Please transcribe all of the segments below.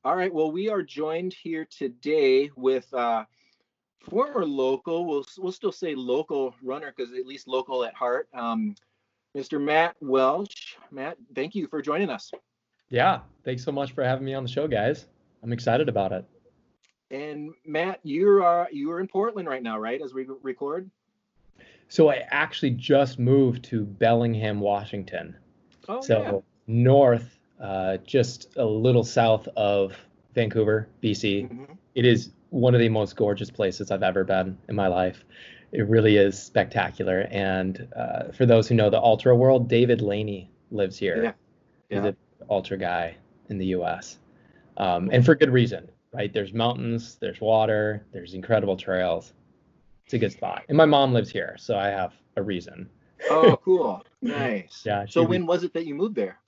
All right. Well, we are joined here today with former local. We'll still say local runner because at least local at heart. Mr. Matt Welch. Matt, thank you for joining us. Yeah, thanks so much for having me on the show, guys. I'm excited about it. And Matt, you're in Portland right now, right? As we record. So I actually just moved to Bellingham, Washington. Oh yeah. So north, just a little south of Vancouver, BC. Mhm. It is one of the most gorgeous places I've ever been in my life. It really is spectacular. And for those who know the ultra world, David Laney lives here. Yeah. He's Yeah. an ultra guy in the U.S. Cool. And for good reason, right? There's mountains, there's water, there's incredible trails. It's a good spot. And my mom lives here, so I have a reason. Oh, cool. Nice. Yeah. So when was it that you moved there?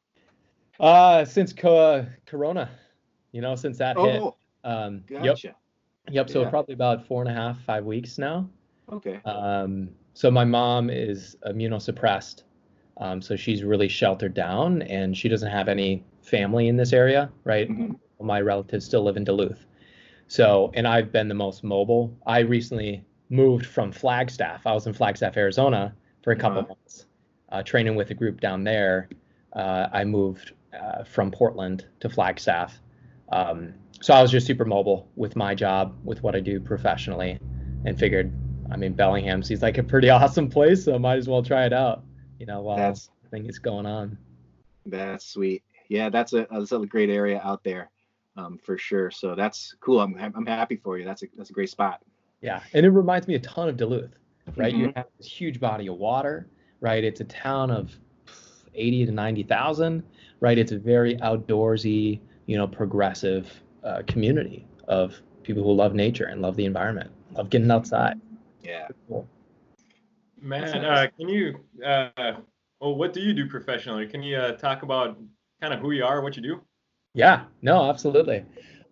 Since Corona, since that hit. Oh, Yep. gotcha. Yep. So Yeah. probably about 4.5, 5 weeks now. Okay. So my mom is immunosuppressed. So she's really sheltered down and she doesn't have any family in this area, right? Mhm. My relatives still live in Duluth. So, and I've been the most mobile. I recently moved from Flagstaff. I was in Flagstaff, Arizona for a couple months, training with a group down there. I moved from Portland to Flagstaff. So I was just super mobile with my job, with what I do professionally, and figured, I mean, Bellingham seems like a pretty awesome place, so I might as well try it out, while That's everything is going on. That's sweet. Yeah, that's a great area out there, for sure. So that's cool. I'm happy for you. That's a great spot. Yeah, and it reminds me a ton of Duluth, right? You Mhm. have this huge body of water, right? It's a town of 80 to 90,000, right? It's a very outdoorsy, progressive community of people who love nature and love the environment, love getting outside. Yeah. Cool. Matt, nice. can you, what do you do professionally? Can you talk about kind of who you are, what you do? Yeah, no, absolutely.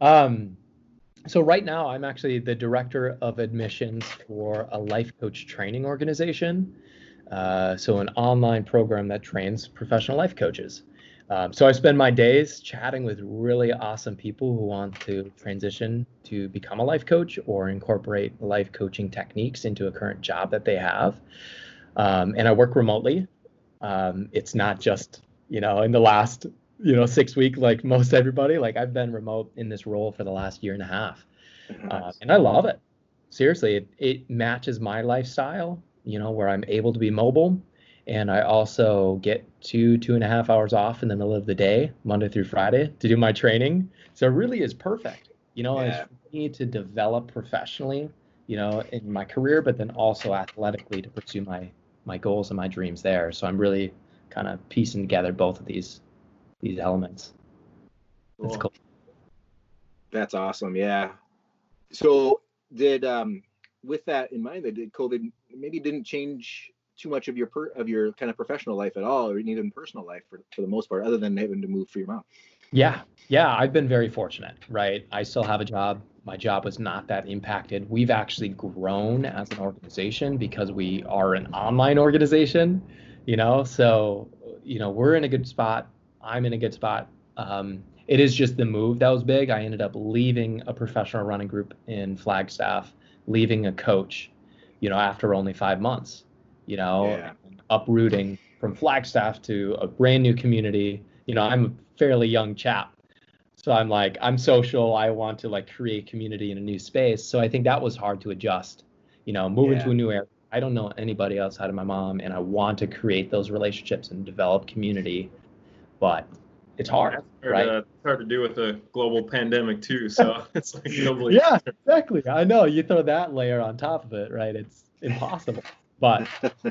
So right now, I'm actually the director of admissions for a life coach training organization. So an online program that trains professional life coaches. So I spend my days chatting with really awesome people who want to transition to become a life coach or incorporate life coaching techniques into a current job that they have. And I work remotely. It's not just, in the last 6 weeks, like most everybody. Like I've been remote in this role for the last year and a half, Nice. and I love it. Seriously, it matches my lifestyle. Where I'm able to be mobile, and I also get 2.5 hours off in the middle of the day, Monday through Friday, to do my training. So it really is perfect. It's Yeah. for me to develop professionally, in my career, but then also athletically to pursue my goals and my dreams there. So I'm really kind of piecing together both of these elements. It's cool. That's awesome. Yeah. So did with that in mind, did COVID maybe didn't change too much of your kind of professional life at all, or even personal life for the most part, other than having to move for your mom? Yeah, I've been very fortunate, right? I still have a job. My job was not that impacted. We've actually grown as an organization because we are an online organization, so, we're in a good spot. I'm in a good spot. It is just the move that was big. I ended up leaving a professional running group in Flagstaff, leaving a coach, after only 5 months, Yeah. and uprooting from Flagstaff to a brand new community. I'm a fairly young chap. So I'm like, I'm social. I want to like create community in a new space. So I think that was hard to adjust, moving to Yeah. a new area. I don't know anybody outside of my mom, and I want to create those relationships and develop community, but it's hard, That's hard, right? it's hard to do with a global pandemic too. So it's like doubly. Yeah, exactly. I know you throw that layer on top of it, right? It's impossible, but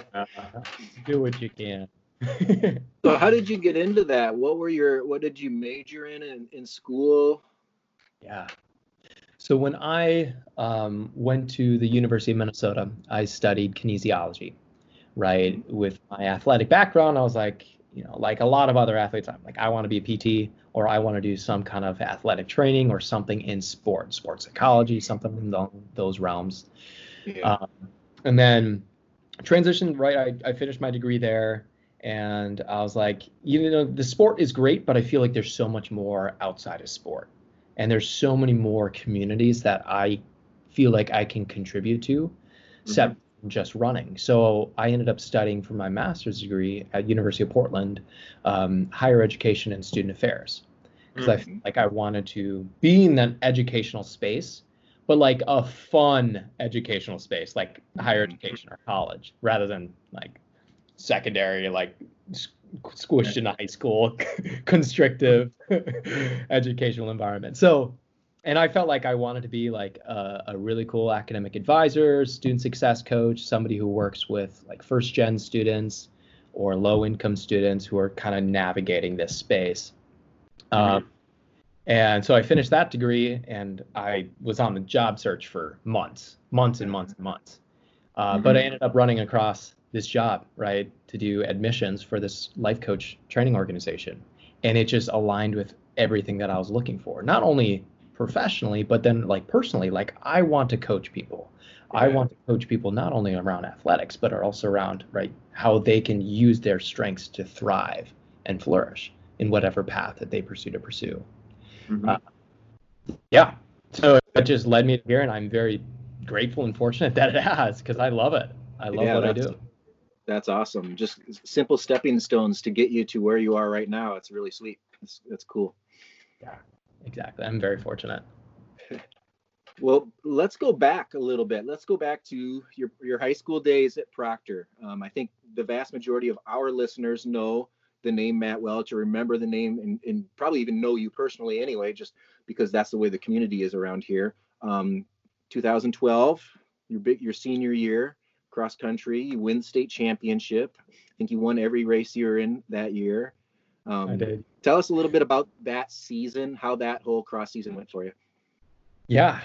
do what you can. So how did you get into that? What did you major in school? Yeah. So when I went to the University of Minnesota, I studied kinesiology, right? With my athletic background, I was like, like a lot of other athletes, I'm like, I want to be a PT, or I want to do some kind of athletic training or something in sports psychology, something in those realms. Yeah. And then transitioned, right? I finished my degree there, And I was like, the sport is great, but I feel like there's so much more outside of sport. And there's so many more communities that I feel like I can contribute to, except just running. So I ended up studying for my master's degree at University of Portland, higher education and student affairs. Because I feel like I wanted to be in that educational space, but like a fun educational space, like higher education or college, rather than like secondary, like squished into high school, constrictive educational environment. So, and I felt like I wanted to be like a really cool academic advisor, student success coach, somebody who works with like first gen students or low income students who are kind of navigating this space. And so I finished that degree, and I was on the job search for months. But I ended up running across this job, right, to do admissions for this life coach training organization. And it just aligned with everything that I was looking for, not only professionally, but then like personally. Like, I want to coach people. I want to coach people not only around athletics, but also around, right, how they can use their strengths to thrive and flourish in whatever path that they pursue. So it just led me here, and I'm very grateful and fortunate that it has, because I love it. I love what I do. That's awesome. Just simple stepping stones to get you to where you are right now. It's really sweet. That's cool. Yeah, exactly. I'm very fortunate. Well, let's go back a little bit. Let's go back to your high school days at Proctor. I think the vast majority of our listeners know the name Matt Welch, or remember the name, and probably even know you personally anyway, just because that's the way the community is around here. 2012, your senior year, cross country, you win state championship. I think you won every race you were in that year. I did. Tell us a little bit about that season, how that whole cross season went for you. Yeah.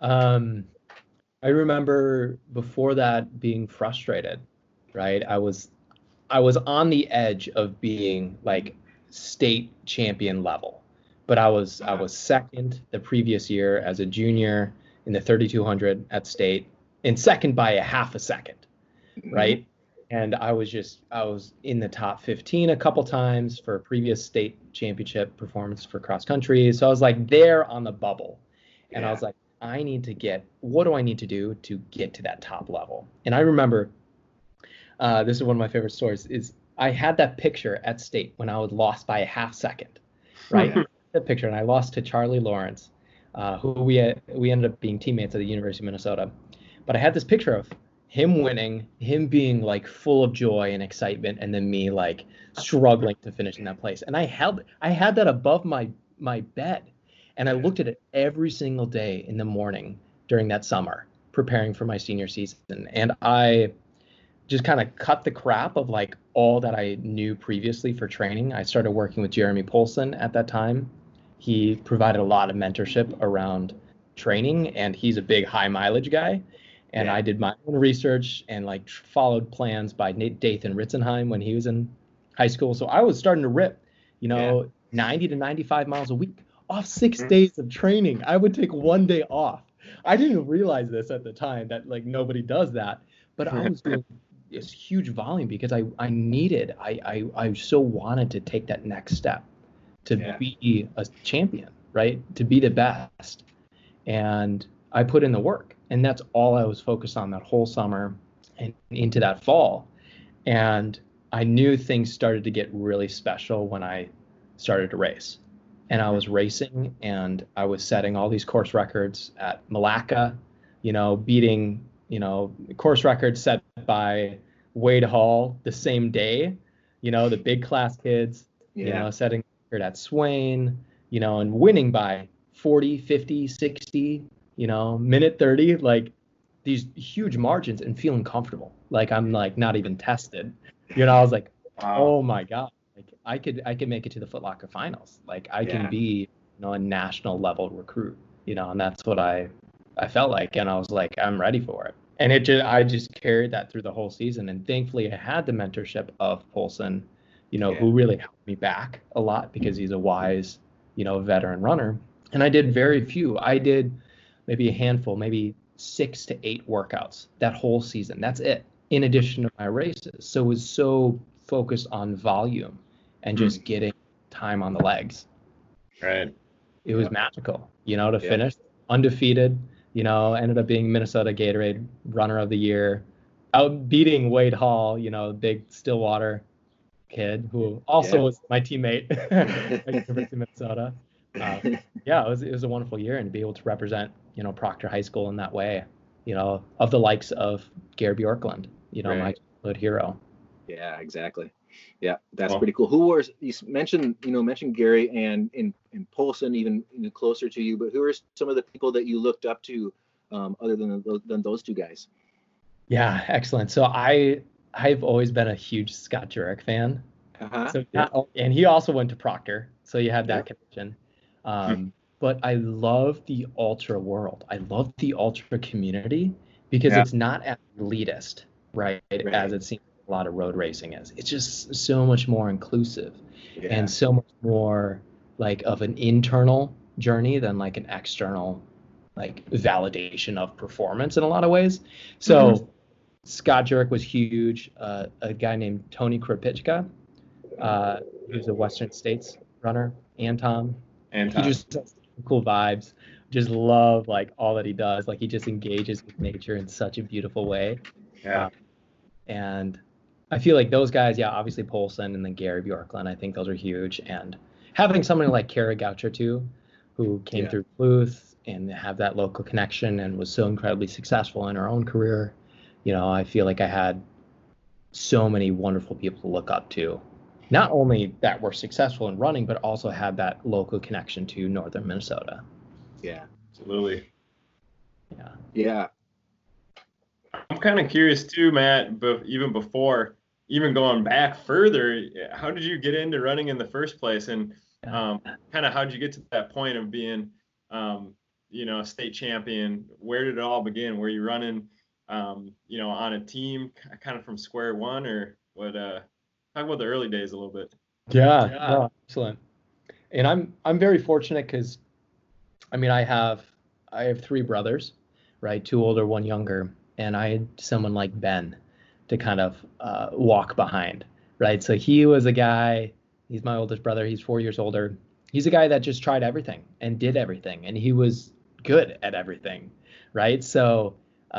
I remember before that being frustrated, right? I was on the edge of being like state champion level, but I was second the previous year as a junior in the 3200 at state, and second by a half a second, right? And I was in the top 15 a couple times for a previous state championship performance for cross country. So I was like there on the bubble, and I was like, what do I need to do to get to that top level? And I remember, this is one of my favorite stories, is I had that picture at state when I was lost by a half second, right? That picture, and I lost to Charlie Lawrence, who we ended up being teammates at the University of Minnesota. But I had this picture of him winning, him being like full of joy and excitement, and then me like struggling to finish in that place. And I had that above my bed, and I looked at it every single day in the morning during that summer, preparing for my senior season. And I just kind of cut the crap of like all that I knew previously for training. I started working with Jeremy Polson at that time. He provided a lot of mentorship around training, and he's a big high mileage guy. And I did my own research and like followed plans by Dathan Ritzenheim when he was in high school. So I was starting to rip, 90 to 95 miles a week off 6 days of training. I would take one day off. I didn't realize this at the time, that like nobody does that, but I was doing this huge volume because I so wanted to take that next step to be a champion, right? To be the best. And I put in the work, and that's all I was focused on that whole summer and into that fall. And I knew things started to get really special when I started to race. And I was racing, and I was setting all these course records at Malacca, beating, course records set by Wade Hall the same day, the big class kids, setting record at Swain, and winning by 40, 50, 60, minute 30, like these huge margins, and feeling comfortable. Like I'm like not even tested. I was like, wow. Oh my God. Like I could make it to the Foot Locker finals. Like I can be, a national level recruit, and that's what I felt like. And I was like, I'm ready for it. And I just carried that through the whole season. And thankfully I had the mentorship of Polson, who really helped me back a lot, because he's a wise, veteran runner. And I did very few. I did maybe a handful, maybe 6 to 8 workouts that whole season. That's it, in addition to my races. So it was so focused on volume and just getting time on the legs. Right. It was magical, to Yeah. finish undefeated, ended up being Minnesota Gatorade Runner of the Year, out beating Wade Hall, big Stillwater kid who also was my teammate at University of Minnesota. Yeah, it was a wonderful year, and to be able to represent, Proctor High School in that way, of the likes of Gary Bjorklund, my childhood hero. Yeah, exactly. Yeah, that's pretty cool. Who was, you mentioned Gary, and in Polson, even closer to you, but who are some of the people that you looked up to, other than those two guys? Yeah, excellent. So I've always been a huge Scott Jurek fan. So and he also went to Proctor, so you had that connection. But I love the ultra world. I love the ultra community because it's not as elitist, right, as it seems a lot of road racing is. It's just so much more inclusive and so much more like of an internal journey than like an external like validation of performance in a lot of ways. So Scott Jurek was huge. A guy named Tony Kropitschka, who's a Western States runner, Anton. He just has cool vibes. Just love like all that he does. Like he just engages with nature in such a beautiful way. And I feel like those guys, obviously Polson and then Gary Bjorklund, I think those are huge. And having somebody like Kara Goucher too, who came through Duluth and have that local connection and was so incredibly successful in her own career. I feel like I had so many wonderful people to look up to, not only that were successful in running, but also had that local connection to northern Minnesota. Yeah, absolutely. Yeah. I'm kind of curious too, Matt, but even going back further, how did you get into running in the first place? And kind of how did you get to that point of being, a state champion? Where did it all begin? Were you running on a team kind of from square one, or what? Talk about the early days a little bit. Yeah. Excellent. And I'm very fortunate because, I have 3 brothers, right? 2 older, 1 younger, and I had someone like Ben to kind of walk behind, right? So he was a guy. He's my oldest brother. He's 4 years older. He's a guy that just tried everything and did everything, and he was good at everything, right? So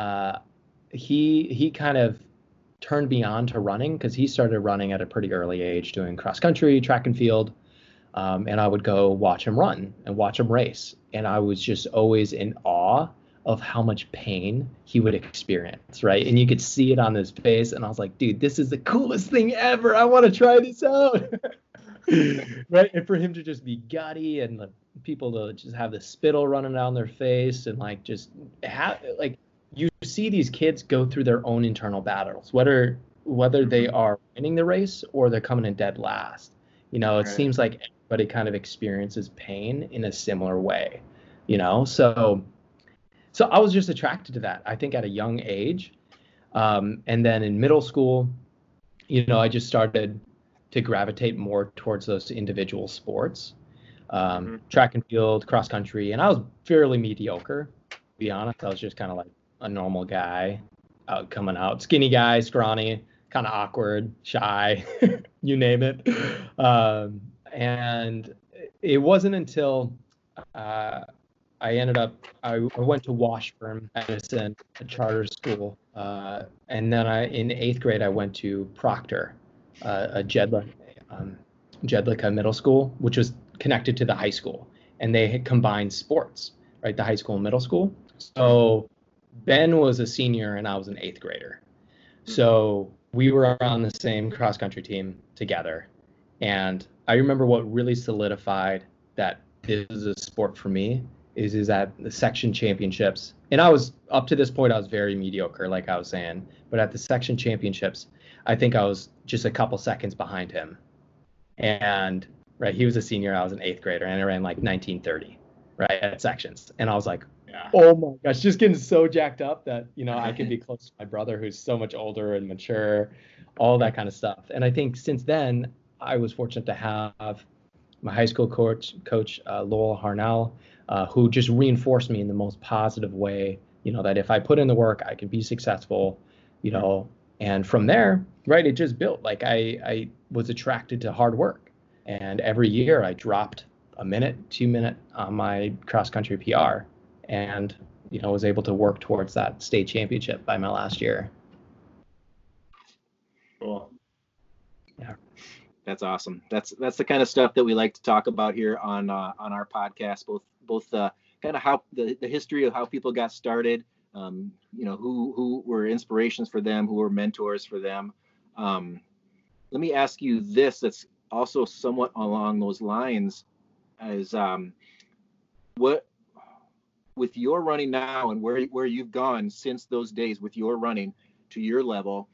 he kind of turned me on to running because he started running at a pretty early age, doing cross country, track and field. And I would go watch him run and watch him race. And I was just always in awe of how much pain he would experience, right? And you could see it on his face. And I was like, dude, this is the coolest thing ever. I want to try this out. Right? And for him to just be gutty and the people to just have the spittle running down their face and like just have like, you see these kids go through their own internal battles, whether they are winning the race or they're coming in dead last. It seems like everybody kind of experiences pain in a similar way, So I was just attracted to that, I think, at a young age. And then in middle school, I just started to gravitate more towards those individual sports, track and field, cross country. And I was fairly mediocre, to be honest. I was just kind of like a normal guy coming out, skinny guy, scrawny, kind of awkward, shy, you name it. And it wasn't until I went to Washburn Medicine, a charter school. And then in 8th grade, I went to Proctor, a Jedlicka middle school, which was connected to the high school. And they had combined sports, right? The high school and middle school. So Ben was a senior and I was an 8th grader. So we were on the same cross country team together. And I remember what really solidified that this is a sport for me is at the section championships. And I was, up to this point, I was very mediocre, like I was saying. But at the section championships, I think I was just a couple seconds behind him. And right, he was a senior, I was an 8th grader, and I ran like 1930, right, at sections. And I was like, oh my gosh, just getting so jacked up that, I could be close to my brother who's so much older and mature, all that kind of stuff. And I think since then, I was fortunate to have my high school coach, Lowell Harnell, who just reinforced me in the most positive way, that if I put in the work, I can be successful, And from there, right, it just built. Like I was attracted to hard work. And every year I dropped a minute, 2 minute on my cross country PR and, was able to work towards that state championship by my last year. Cool. Yeah. That's awesome. That's the kind of stuff that we like to talk about here on our podcast, both kind of how the history of how people got started, who were inspirations for them, who were mentors for them. Let me ask you this, that's also somewhat along those lines, is what, with your running now and where you've gone since those days with your running to your level,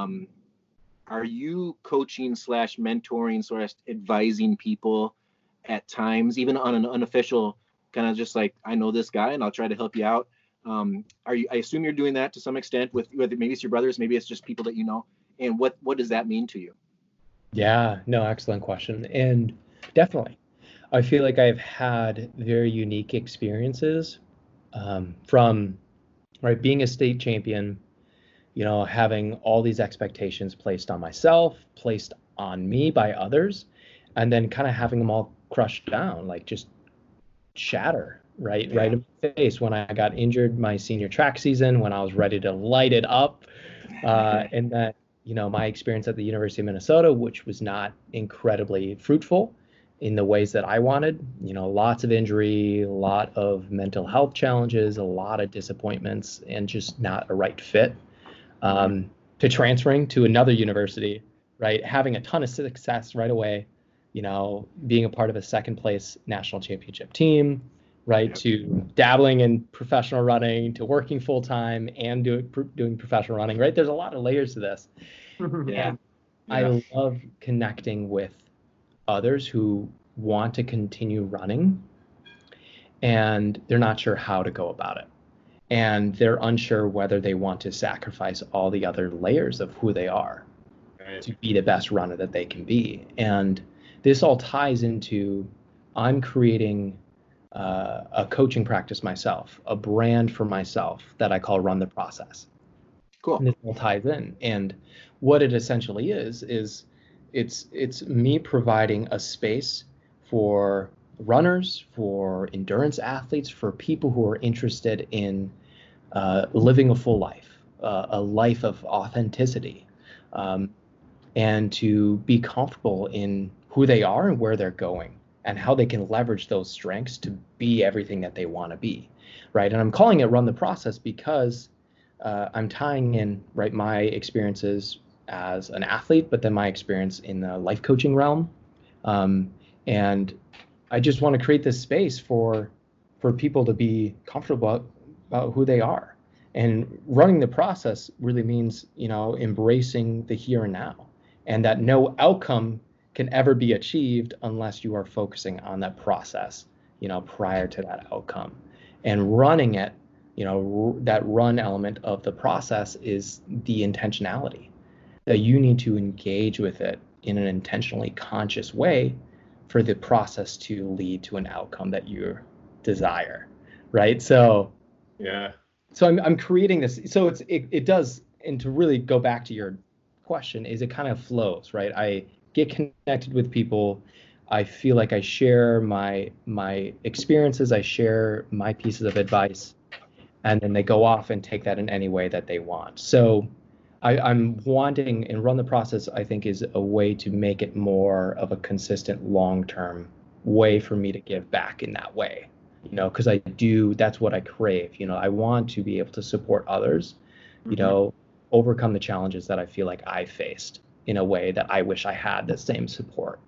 are you coaching / mentoring / advising people at times, even on an unofficial kind of just like, I know this guy and I'll try to help you out? I assume you're doing that to some extent with whether maybe it's your brothers, maybe it's just people that you know. And what does that mean to you? Yeah, no, excellent question. And definitely, I feel like I've had very unique experiences from right being a state champion, having all these expectations placed on myself, placed on me by others, and then kind of having them all crushed down, like just shatter right in my face when I got injured my senior track season, when I was ready to light it up. And that, my experience at the University of Minnesota, which was not incredibly fruitful in the ways that I wanted, lots of injury, a lot of mental health challenges, a lot of disappointments, and just not a right fit. To transferring to another university, right, having a ton of success right away, being a part of a second place national championship team, right, to dabbling in professional running, to working full time and doing professional running, right? There's a lot of layers to this. Yeah. I love connecting with others who want to continue running and they're not sure how to go about it. And they're unsure whether they want to sacrifice all the other layers of who they are to be the best runner that they can be. And this all ties into, I'm creating a coaching practice myself, a brand for myself that I call Run the Process. Cool. And this all ties in. And what it essentially is it's me providing a space for runners, for endurance athletes, for people who are interested in living a full life, a life of authenticity, and to be comfortable in who they are and where they're going and how they can leverage those strengths to be everything that they want to be, right? And I'm calling it Run the Process because I'm tying in, right, my experiences as an athlete, but then my experience in the life coaching realm. And I just want to create this space for people to be comfortable about who they are. And running the process really means, embracing the here and now, and that no outcome can ever be achieved unless you are focusing on that process, prior to that outcome. And running it, that run element of the process is the intentionality, that you need to engage with it in an intentionally conscious way for the process to lead to an outcome that you desire, right? So I'm creating this. So it does, and to really go back to your question, is it kind of flows, right? I get connected with people. I feel like I share my experiences. I share my pieces of advice, and then they go off and take that in any way that they want. So I'm wanting, and Run the Process, I think, is a way to make it more of a consistent long-term way for me to give back in that way, because that's what I crave. I want to be able to support others, overcome the challenges that I feel like I faced in a way that I wish I had the same support.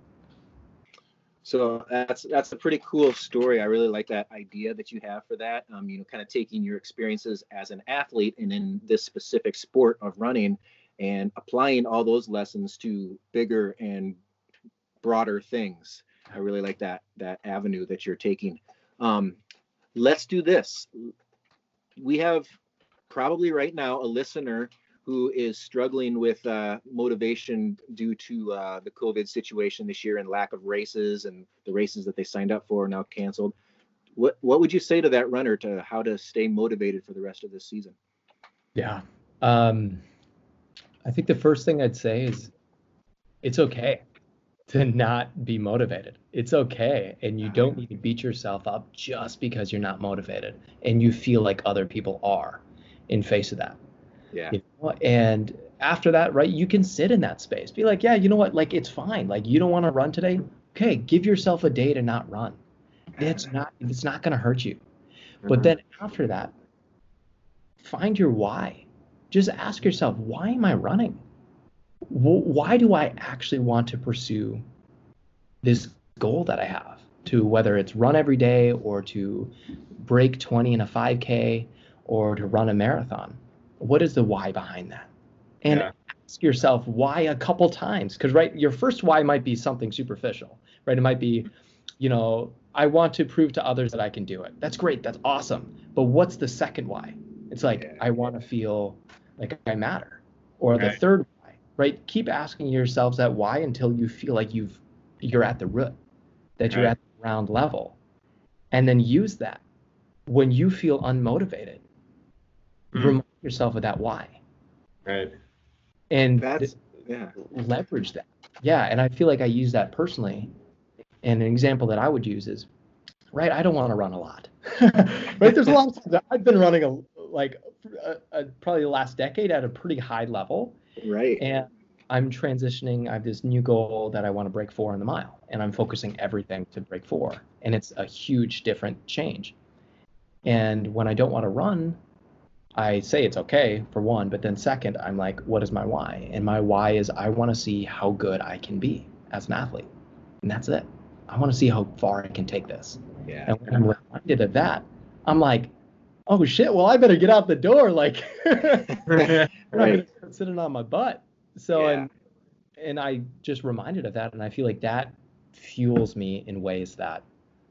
So that's a pretty cool story. I really like that idea that you have for that. Kind of taking your experiences as an athlete and in this specific sport of running and applying all those lessons to bigger and broader things. I really like that avenue that you're taking. Let's do this. We have probably right now a listener who is struggling with motivation due to the COVID situation this year and lack of races, and the races that they signed up for are now canceled. What would you say to that runner to how to stay motivated for the rest of this season? Yeah. I think the first thing I'd say is it's okay to not be motivated. It's okay. And you don't need to beat yourself up just because you're not motivated and you feel like other people are in face of that. Yeah. You know? And after that, right, you can sit in that space. Be like, yeah, you know what? Like, it's fine. Like, you don't want to run today? Okay, give yourself a day to not run. It's not going to hurt you. But then after that, find your why. Just ask yourself, why am I running? Why do I actually want to pursue this goal that I have, to whether it's run every day or to break 20 in a 5K or to run a marathon? What is the why behind that? And ask yourself why a couple times, because right, your first why might be something superficial, right? It might be, I want to prove to others that I can do it. That's great. That's awesome. But what's the second why? It's like, I want to feel like I matter. Or the third why, right? Keep asking yourselves that why until you feel like you're at the root, that you're at the ground level. And then use that. When you feel unmotivated, remind yourself of that why. Right. And leverage that. Yeah. And I feel like I use that personally. And an example that I would use is, right, I don't want to run a lot. Right? There's a lot of times that I've been running probably the last decade at a pretty high level. Right. And I'm transitioning. I have this new goal that I want to break 4 in the mile, and I'm focusing everything to break 4. And it's a huge different change. And when I don't want to run, I say it's okay for one, but then second, I'm like, what is my why? And my why is I want to see how good I can be as an athlete. And that's it. I want to see how far I can take this. Yeah. And when I'm reminded of that, I'm like, oh shit, well, I better get out the door. Like, I'm not going to start sitting on my butt. So, and I just reminded of that. And I feel like that fuels me in ways that,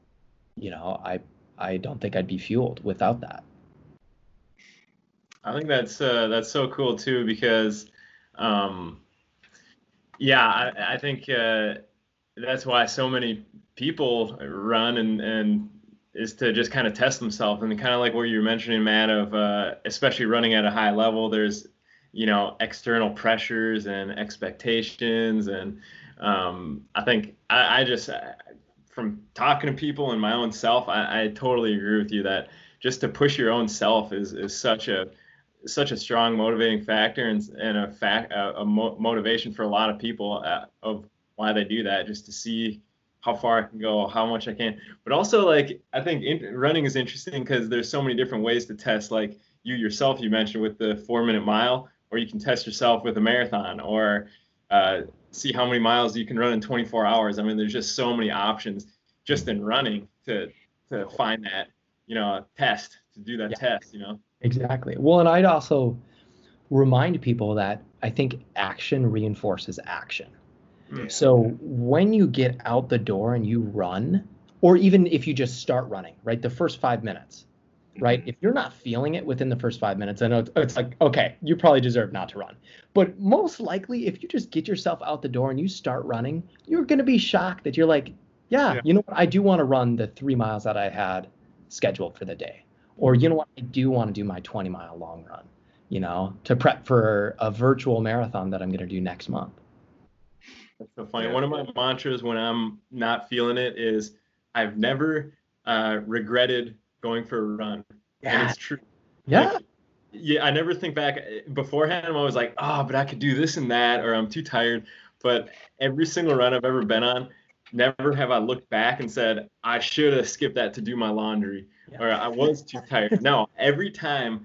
I don't think I'd be fueled without that. I think that's so cool too, because, I think that's why so many people run and is to just kind of test themselves, and kind of like what you were mentioning, Matt, of especially running at a high level, there's external pressures and expectations, and I think I just from talking to people and my own self, I totally agree with you that just to push your own self is such a strong motivating factor, and a motivation for a lot of people of why they do that, just to see how far I can go, how much I can. But also, like, I think running is interesting because there's so many different ways to test. Like you yourself, you mentioned with the 4-minute mile, or you can test yourself with a marathon, or see how many miles you can run in 24 hours. I mean, there's just so many options just in running to find that, test, to do that test, Exactly. Well, and I'd also remind people that I think action reinforces action. Yeah. So when you get out the door and you run, or even if you just start running, right, the first 5 minutes, right, if you're not feeling it within the first 5 minutes, I know it's like, okay, you probably deserve not to run. But most likely, if you just get yourself out the door and you start running, you're going to be shocked that you're like, you know what, I do want to run the 3 miles that I had scheduled for the day. Or, you know what, I do want to do my 20-mile long run, to prep for a virtual marathon that I'm going to do next month. That's so funny. One of my mantras when I'm not feeling it is I've never regretted going for a run. Yeah. And it's true. Yeah. Like, I never think back beforehand. I'm always like, but I could do this and that, or I'm too tired. But every single run I've ever been on, never have I looked back and said, I should have skipped that to do my laundry, or I was too tired. No, every time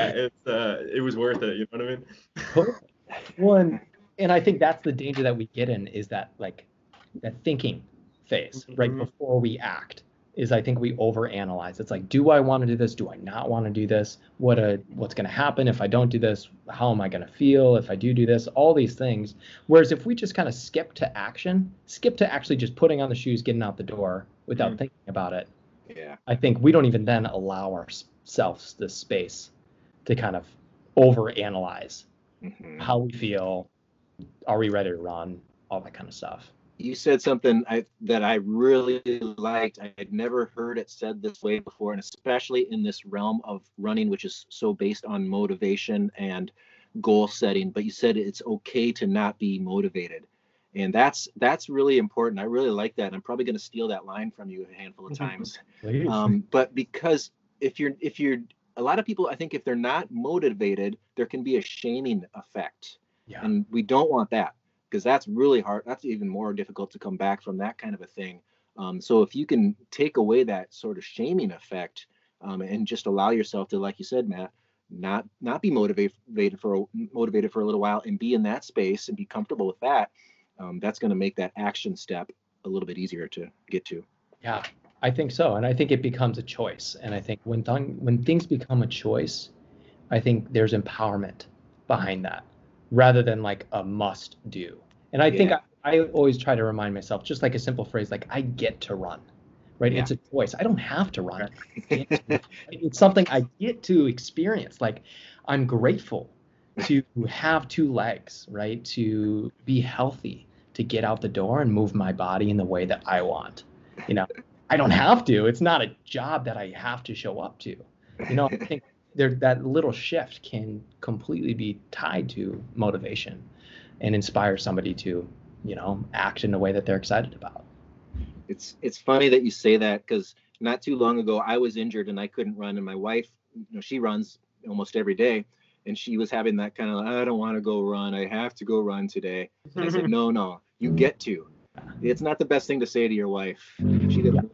it was worth it. You know what I mean? Well, and I think that's the danger that we get in, is that that thinking phase, right before we act, is I think we overanalyze. It's like, do I want to do this? Do I not want to do this? What's going to happen if I don't do this? How am I going to feel if I do this? All these things. Whereas if we just kind of skip to actually just putting on the shoes, getting out the door without thinking about it, I think we don't even then allow ourselves the space to kind of overanalyze how we feel. Are we ready to run? All that kind of stuff. You said something that I really liked. I had never heard it said this way before, and especially in this realm of running, which is so based on motivation and goal setting, but you said it's okay to not be motivated. And that's really important. I really like that. I'm probably going to steal that line from you a handful of times. But because if you're a lot of people, I think if they're not motivated, there can be a shaming effect. Yeah. And we don't want that, because that's really hard. That's even more difficult to come back from that kind of a thing. So if you can take away that sort of shaming effect, and just allow yourself to, like you said, Matt, not be motivated for a little while and be in that space and be comfortable with that, that's going to make that action step a little bit easier to get to. Yeah, I think so. And I think it becomes a choice. And I think when things become a choice, I think there's empowerment behind that rather than like a must do. And I think I always try to remind myself, just like a simple phrase, like I get to run, right? Yeah. It's a choice. I don't have to run. It's something I get to experience. Like I'm grateful to have two legs, right? To be healthy, to get out the door and move my body in the way that I want. You know, I don't have to. It's not a job that I have to show up to. You know, I think that little shift can completely be tied to motivation and inspire somebody to, you know, act in a way that they're excited about. It's funny that you say that, because not too long ago I was injured and I couldn't run, and my wife, you know, she runs almost every day, and she was having that kind of, I don't want to go run, I have to go run today. And I said, no, you get to. It's not the best thing to say to your wife. She didn't.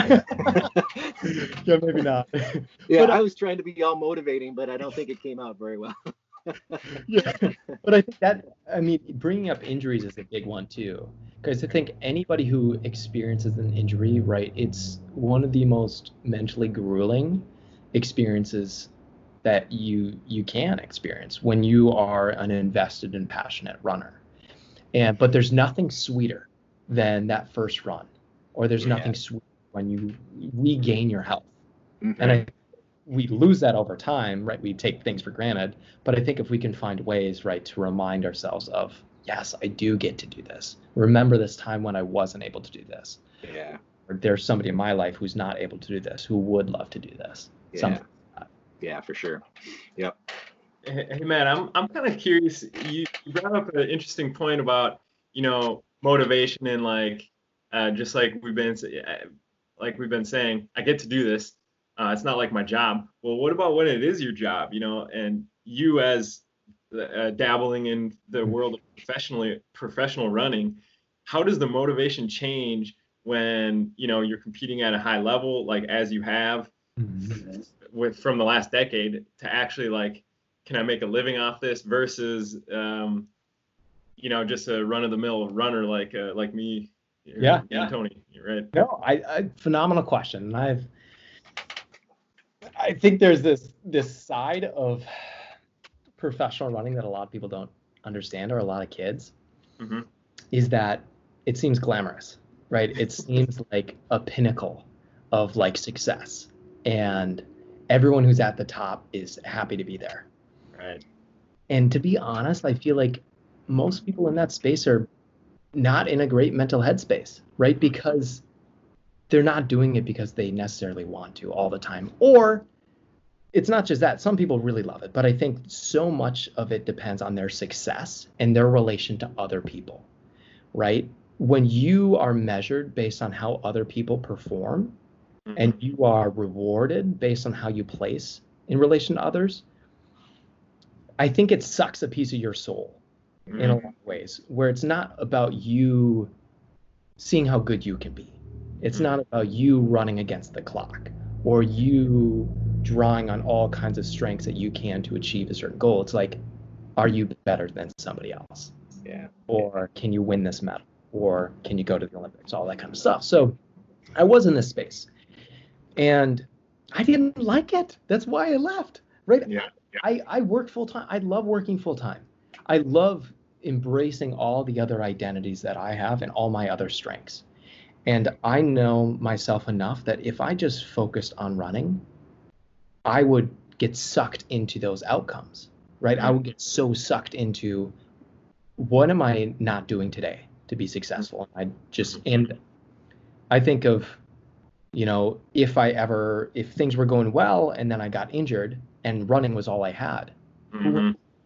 Yeah, maybe not. Yeah, but I was trying to be all motivating, but I don't think it came out very well. Yeah, but I think that, I mean, bringing up injuries is a big one too, because I think anybody who experiences an injury, right, it's one of the most mentally grueling experiences that you can experience when you are an invested and passionate runner. But there's nothing sweeter than that first run, or there's nothing sweeter when you regain your health. Mm-hmm. And we lose that over time, right? We take things for granted. But I think if we can find ways, right, to remind ourselves of, yes, I do get to do this. Remember this time when I wasn't able to do this. Yeah. Or there's somebody in my life who's not able to do this, who would love to do this. Yeah. Something like that. Yeah, for sure. Yep. Hey, Matt, I'm kind of curious. You brought up an interesting point about, you know, motivation and like, just like we've been saying, I get to do this. It's not like my job. Well, what about when it is your job, you know, and you as dabbling in the world of professional running, how does the motivation change when, you know, you're competing at a high level, like as you have from the last decade, to actually like, can I make a living off this versus, you know, just a run of the mill runner like me, and Tony, right? No, I phenomenal question. And I think there's this side of professional running that a lot of people don't understand, or a lot of kids, is that it seems glamorous, right? It seems like a pinnacle of like success, and everyone who's at the top is happy to be there. Right. And to be honest, I feel like most people in that space are not in a great mental headspace, right? Because they're not doing it because they necessarily want to all the time. Or it's not just that. Some people really love it, but I think so much of it depends on their success and their relation to other people, right? When you are measured based on how other people perform, and you are rewarded based on how you place in relation to others, I think it sucks a piece of your soul in a lot of ways, where it's not about you seeing how good you can be. It's not about you running against the clock, or you drawing on all kinds of strengths that you can to achieve a certain goal. It's like, are you better than somebody else? Yeah. Or can you win this medal? Or can you go to the Olympics? All that kind of stuff. So I was in this space, and I didn't like it. That's why I left, right? Yeah. I work full time. I love working full time. I love embracing all the other identities that I have and all my other strengths. And I know myself enough that if I just focused on running, I would get sucked into those outcomes, right? I would get so sucked into, what am I not doing today to be successful? And I think of, you know, if things were going well and then I got injured and running was all I had,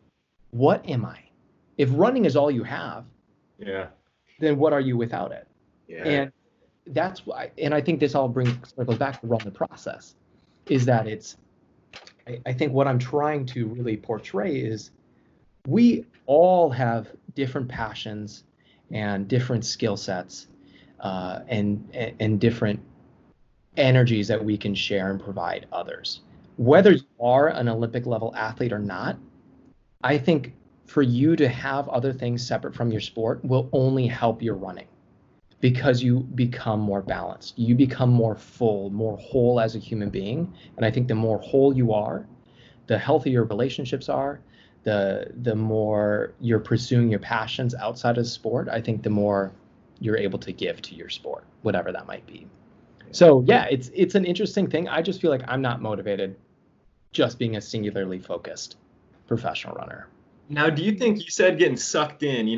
what am I? If running is all you have, Yeah. then what are you without it? Yeah. And that's why, and I think this all circles back to Run the Process, is that I think what I'm trying to really portray is we all have different passions and different skill sets, and different energies that we can share and provide others. Whether you are an Olympic level athlete or not, I think for you to have other things separate from your sport will only help your running, because you become more balanced. You become more full, more whole as a human being. And I think the more whole you are, the healthier your relationships are, the more you're pursuing your passions outside of sport, I think the more you're able to give to your sport, whatever that might be. So yeah, it's an interesting thing. I just feel like I'm not motivated just being a singularly focused professional runner. Now, do you think, you said getting sucked in,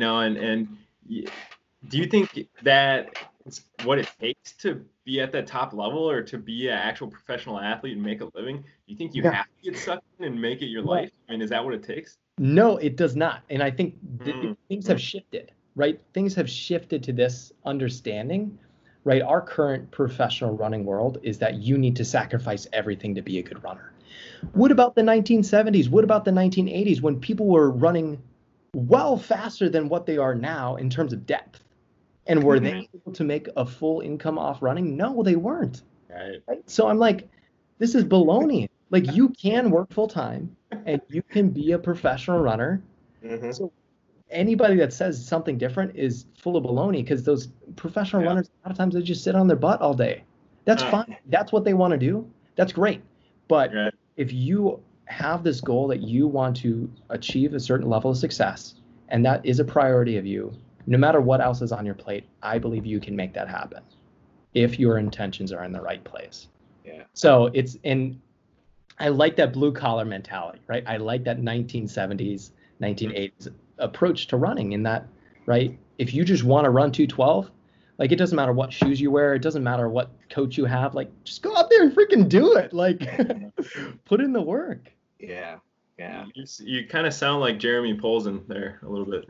do you think that it's what it takes to be at that top level or to be an actual professional athlete and make a living? Do you think you have to get sucked in and make it your life? I mean, is that what it takes? No, it does not. And I think things have shifted, right? Things have shifted to this understanding, right? Our current professional running world is that you need to sacrifice everything to be a good runner. What about the 1970s? What about the 1980s when people were running well faster than what they are now in terms of depth? And were they able to make a full income off running? No, they weren't. Right. So I'm like, this is baloney. Like, you can work full time and you can be a professional runner. So anybody that says something different is full of baloney, because those professional runners, a lot of times they just sit on their butt all day. That's fine. That's what they want to do. That's great. But if you have this goal that you want to achieve a certain level of success, and that is a priority of you, no matter what else is on your plate, I believe you can make that happen if your intentions are in the right place. Yeah. So I like that blue collar mentality, right? I like that 1970s, 1980s approach to running, in that, right? If you just want to run 212, like, it doesn't matter what shoes you wear. It doesn't matter what coach you have. Like, just go out there and freaking do it. Like, put in the work. Yeah. Yeah. You kind of sound like Jeremy Polson there a little bit.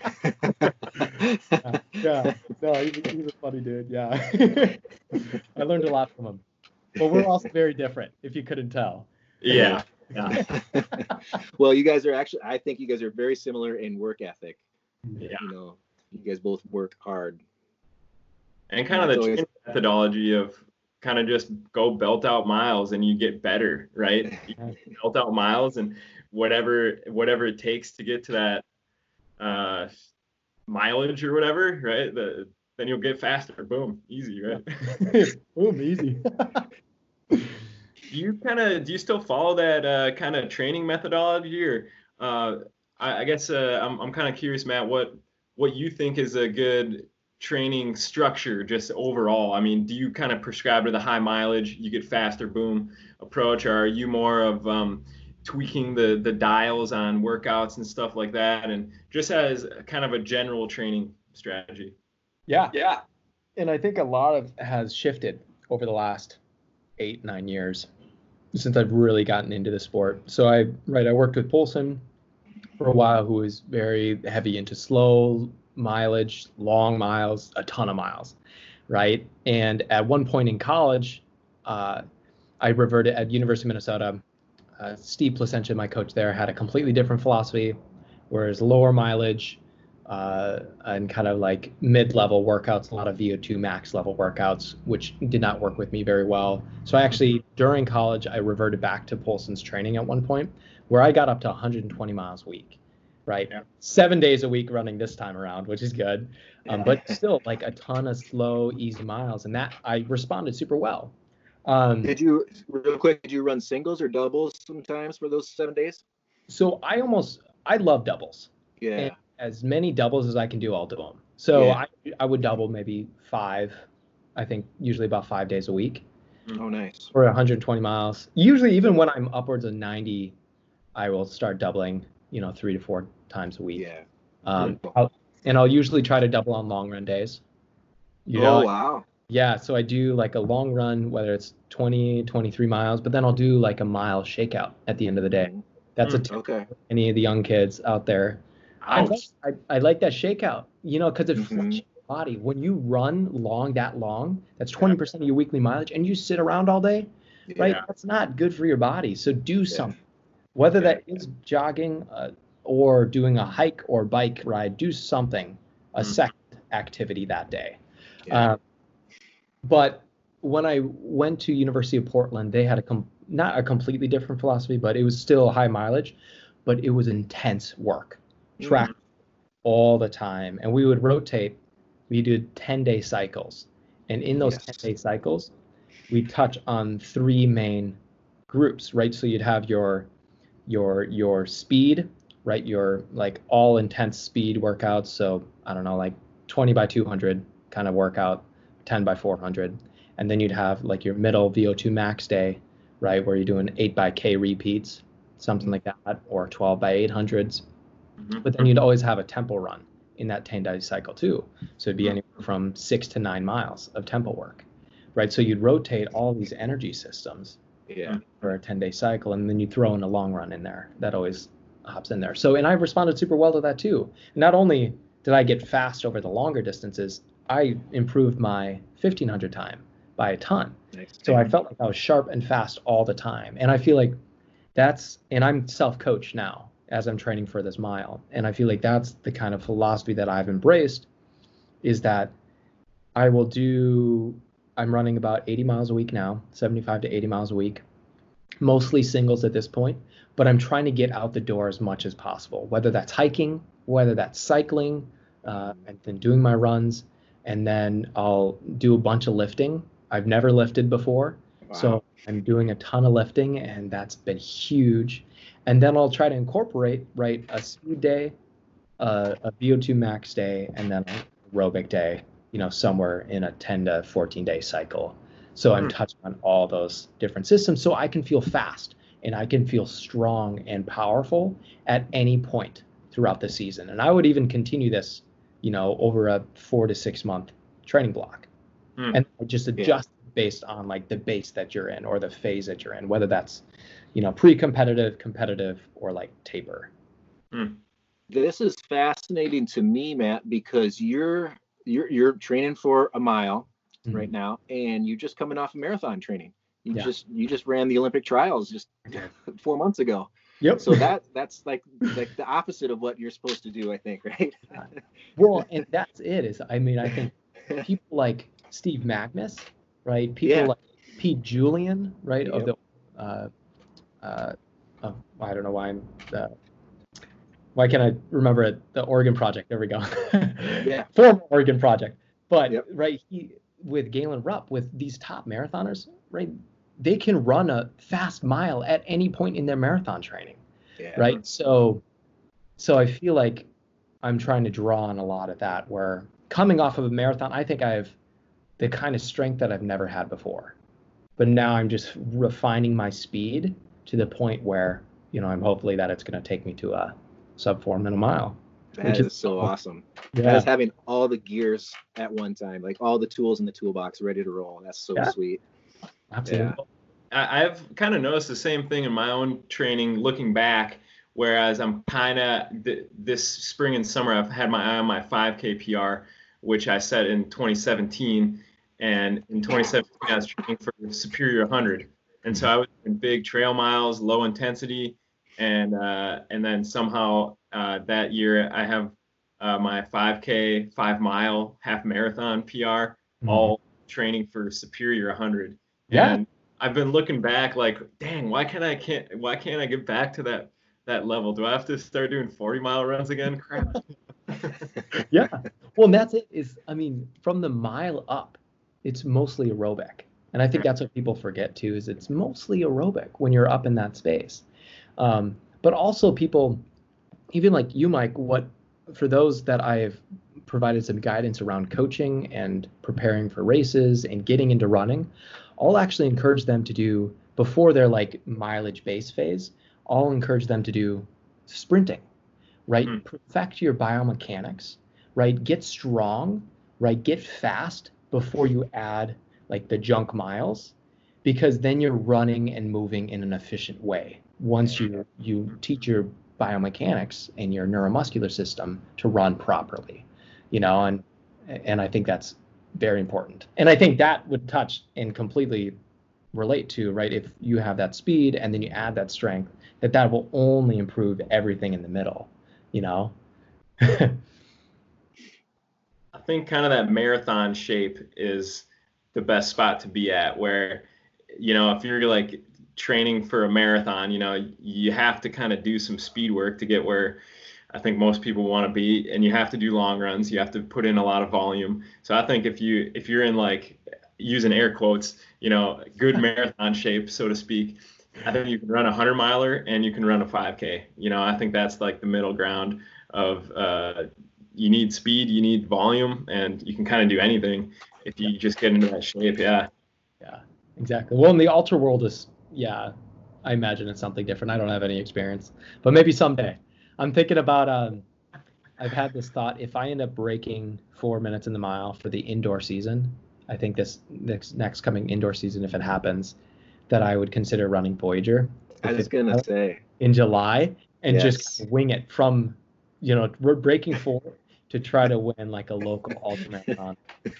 Yeah. No, he's a funny dude. Yeah. I learned a lot from him. But we're also very different, if you couldn't tell. Yeah. Well, you guys are actually, I think you guys are very similar in work ethic. Yeah. You guys both work hard. And kind of the training methodology of kind of just go belt out miles and you get better, right? You belt out miles and whatever it takes to get to that mileage or whatever, right? Then you'll get faster. Boom, easy, right? Boom, easy. Do you still follow that kind of training methodology, or I guess I'm kind of curious, Matt, what you think is a good training structure just overall? I mean, do you kind of prescribe to the high mileage, you get faster, boom approach, or are you more of tweaking the dials on workouts and stuff like that, and just as kind of a general training strategy? Yeah. And I think a lot of has shifted over the last 8-9 years since I've really gotten into the sport. So I worked with Polson for a while, who was very heavy into slow mileage, long miles, a ton of miles, right? And at one point in college, I reverted at University of Minnesota. Steve Placentia, my coach there, had a completely different philosophy, whereas lower mileage and kind of like mid-level workouts, a lot of VO2 max level workouts, which did not work with me very well. So I actually, during college, I reverted back to Polson's training at one point, where I got up to 120 miles a week, right? Yeah. 7 days a week running this time around, which is good. But still, like, a ton of slow, easy miles. And that, I responded super well. Did you run singles or doubles sometimes for those 7 days? So I love doubles. Yeah. And as many doubles as I can do, I'll do them. So I would double maybe 5, I think usually about 5 days a week. Oh, nice. For 120 miles. Usually, even when I'm upwards of 90, I will start doubling, 3 to 4 times a week. Yeah. I'll usually try to double on long run days. Wow. Yeah, so I do like a long run, whether it's 20, 23 miles, but then I'll do like a mile shakeout at the end of the day. That's a tip Okay. for any of the young kids out there. Ouch. I like that shakeout, because it Mhm. fluctuates your body. When you run that long, that's 20% of your weekly mileage, and you sit around all day, right? Yeah. That's not good for your body. So do Yeah. something, whether Yeah. that is jogging or doing a hike or bike ride. Do something, a second activity that day. Yeah. But when I went to University of Portland, they had not a completely different philosophy, but it was still high mileage, but it was intense work, track all the time. And we would rotate. We did 10-day cycles. And in those Yes. 10-day cycles, we touch on 3 main groups, right? So you'd have your speed, right? Your like all intense speed workouts. So I don't know, like 20 by 200 kind of workout, 10 by 400. And then you'd have like your middle VO2 max day, right? Where you're doing 8 by K repeats, something like that, or 12 by 800s. But then you'd always have a tempo run in that 10-day cycle too. So it'd be anywhere from 6 to 9 miles of tempo work, right? So you'd rotate all these energy systems for a 10-day cycle, and then you throw in a long run in there. That always hops in there. So, and I responded super well to that too. Not only did I get fast over the longer distances, I improved my 1500 time by a ton. Nice. So I felt like I was sharp and fast all the time. And I feel like and I'm self-coached now as I'm training for this mile. And I feel like that's the kind of philosophy that I've embraced, is that I'm running about 80 miles a week now, 75 to 80 miles a week, mostly singles at this point, but I'm trying to get out the door as much as possible, whether that's hiking, whether that's cycling, and then doing my runs. And then I'll do a bunch of lifting. I've never lifted before. Wow. So I'm doing a ton of lifting, and that's been huge. And then I'll try to incorporate, right, a speed day, a VO2 max day, and then an aerobic day, somewhere in a 10 to 14 day cycle. So I'm touching on all those different systems so I can feel fast and I can feel strong and powerful at any point throughout the season. And I would even continue this, over a 4 to 6 month training block. And I just adjust based on like the base that you're in or the phase that you're in, whether that's, pre-competitive, competitive, or like taper. This is fascinating to me, Matt, because you're training for a mile right now, and you're just coming off of marathon training. You just ran the Olympic trials just 4 months ago. Yep. So that's like the opposite of what you're supposed to do, I think, right? Well, and that's it. I think people like Steve Magnus, right? People like Pete Julian, right? Of the I don't know why why can't I remember it? The Oregon Project. There we go. Former Oregon Project. But right, with Galen Rupp, with these top marathoners, right, they can run a fast mile at any point in their marathon training, right? So I feel like I'm trying to draw on a lot of that, where coming off of a marathon, I think I have the kind of strength that I've never had before. But now I'm just refining my speed to the point where, I'm hopefully that it's going to take me to a sub 4 minute mile. That is so awesome. Yeah. That is having all the gears at one time, like all the tools in the toolbox ready to roll. That's so sweet. Absolutely. Yeah. I've kind of noticed the same thing in my own training looking back, whereas I'm kind of this spring and summer, I've had my eye on my 5K PR, which I set in 2017. And in 2017, I was training for Superior 100. And so I was in big trail miles, low intensity. And then somehow that year I have my 5K, 5 mile, half marathon PR, all training for Superior 100. Yeah. And I've been looking back like, dang, why can't I get back to that level? Do I have to start doing 40-mile runs again? Crap. Yeah. Well, and that's it. From the mile up, it's mostly aerobic. And I think that's what people forget too, is it's mostly aerobic when you're up in that space. But also people, even like you, Mike, for those that I've provided some guidance around coaching and preparing for races and getting into running, I'll actually encourage them to do, before their like mileage base phase, I'll encourage them to do sprinting, right? Perfect your biomechanics, right? Get strong, right? Get fast before you add like the junk miles, because then you're running and moving in an efficient way. Once you teach your biomechanics and your neuromuscular system to run properly, and I think that's very important. And I think that would touch and completely relate to, right, if you have that speed and then you add that strength, that will only improve everything in the middle. I think kind of that marathon shape is the best spot to be at, where, if you're like training for a marathon, you have to kind of do some speed work to get where I think most people want to be, and you have to do long runs. You have to put in a lot of volume. So I think if you're in, like, using air quotes, good marathon shape, so to speak, I think you can run a 100-miler and you can run a 5K. I think that's like the middle ground of you need speed, you need volume, and you can kind of do anything if you just get into that shape. Yeah. Yeah, exactly. Well, in the ultra world I imagine it's something different. I don't have any experience, but maybe someday. I'm thinking about, I've had this thought, if I end up breaking 4 minutes in the mile for the indoor season, I think this next coming indoor season, if it happens, that I would consider running Voyager. I was going to say. In July, and Yes. just wing it from, we're breaking 4 to try to win like a local ultramarathon.